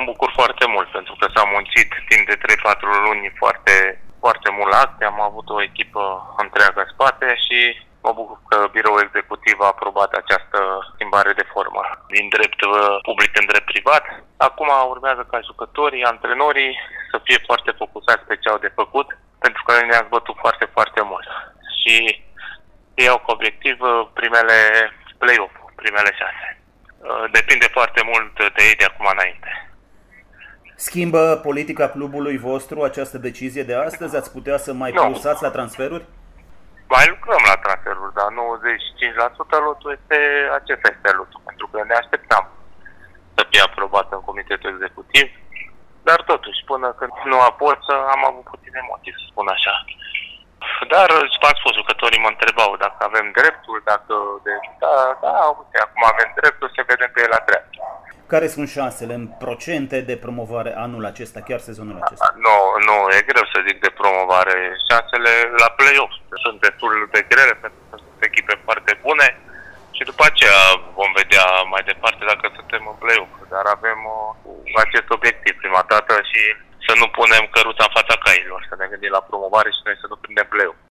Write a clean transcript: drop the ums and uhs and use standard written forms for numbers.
Mă bucur foarte mult pentru că s-a muncit timp de 3-4 luni foarte, foarte mult la acte. Am avut o echipă întreagă în spate și mă bucur că biroul executiv a aprobat această schimbare de formă din drept public în drept privat. Acum urmează ca jucătorii, antrenorii să fie foarte focusați pe ce au de făcut, pentru că ne-ați bătut foarte, foarte mult. Și ei au ca obiectiv primele play-off, primele 6. Depinde foarte mult de ei de acum înainte. Schimbă politica clubului vostru această decizie de astăzi? Ați putea să mai plusați la transferuri? Mai lucrăm la transferuri, dar 95% lotul acesta este lotul, pentru că ne așteptam să fie aprobat în comitetul executiv, dar totuși, până când nu a fost, am avut puține motive, să spun așa. Dar, v-am spus, jucătorii mă întrebau dacă avem dreptul, dacă... uite, acum avem dreptul, să vedem pe el la drept. Care sunt șansele în procente de promovare anul acesta, chiar sezonul acesta? Nu, e greu să zic de promovare. Șansele la play-off sunt destul de grele, pentru că sunt echipe foarte bune și după aceea vom vedea mai departe dacă suntem în play-off. Dar avem acest obiectiv prima dată și să nu punem căruța în fața cailor, să ne gândim la promovare și noi să nu prindem play-off.